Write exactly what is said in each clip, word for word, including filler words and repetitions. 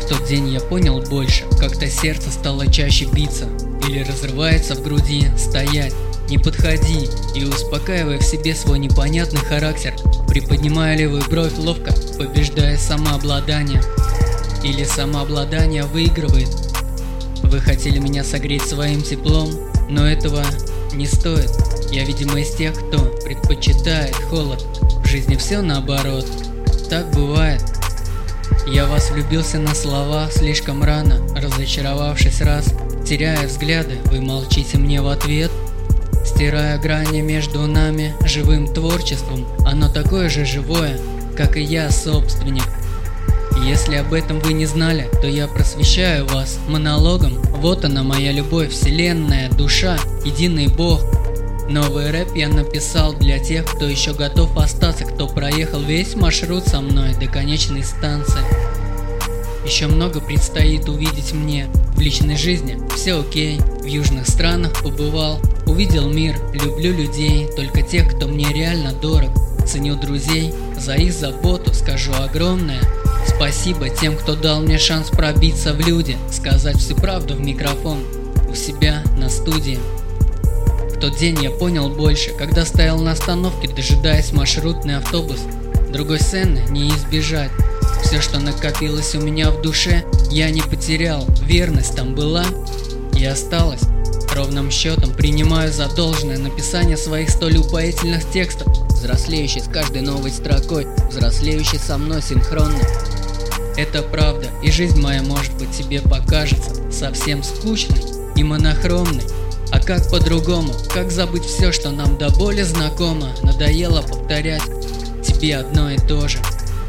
тот день я понял больше, как-то сердце стало чаще биться или разрывается в груди. Стоять, не подходи, и успокаивая в себе свой непонятный характер, приподнимая левую бровь ловко, побеждая самообладание. Или самообладание выигрывает. Вы хотели меня согреть своим теплом, но этого не стоит. Я, видимо, из тех, кто предпочитает холод. В жизни все наоборот. Так бывает. Я в вас влюбился на словах слишком рано, разочаровавшись раз, теряя взгляды, вы молчите мне в ответ. Стирая грани между нами живым творчеством, оно такое же живое, как и я, собственник. Если об этом вы не знали, то я просвещаю вас монологом. Вот она, моя любовь, вселенная, душа, единый бог. Новый рэп я написал для тех, кто еще готов остаться, кто проехал весь маршрут со мной до конечной станции. Еще много предстоит увидеть мне в личной жизни, все окей, в южных странах побывал, увидел мир, люблю людей, только тех, кто мне реально дорог. Ценю друзей, за их заботу скажу огромное спасибо тем, кто дал мне шанс пробиться в люди, сказать всю правду в микрофон, у себя на студии. В тот день я понял больше, когда стоял на остановке, дожидаясь маршрутный автобус. Другой сцены не избежать. Все, что накопилось у меня в душе, я не потерял. Верность там была и осталась. Ровным счетом принимаю за должное написание своих столь упоительных текстов, взрослеющий с каждой новой строкой, взрослеющий со мной синхронно. Это правда, и жизнь моя, может быть, тебе покажется совсем скучной и монохромной. А как по-другому? Как забыть все, что нам до боли знакомо? Надоело повторять тебе одно и то же.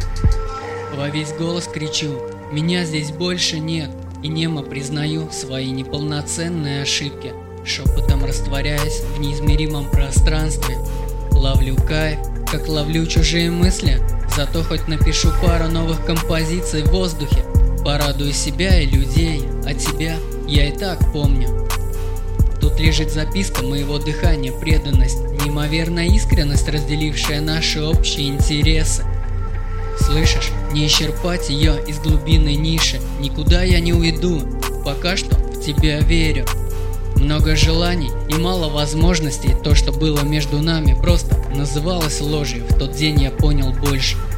Во весь голос кричу, меня здесь больше нет. И немо признаю свои неполноценные ошибки, шепотом растворяясь в неизмеримом пространстве. Ловлю кайф, как ловлю чужие мысли, зато хоть напишу пару новых композиций в воздухе. Порадую себя и людей, а тебя я и так помню. Тут лежит записка моего дыхания, преданность, неимоверная искренность, разделившая наши общие интересы. Слышишь, не исчерпать ее из глубины ниши, никуда я не уйду, пока что в тебя верю. Много желаний и мало возможностей, то, что было между нами, просто называлось ложью, в тот день я понял больше.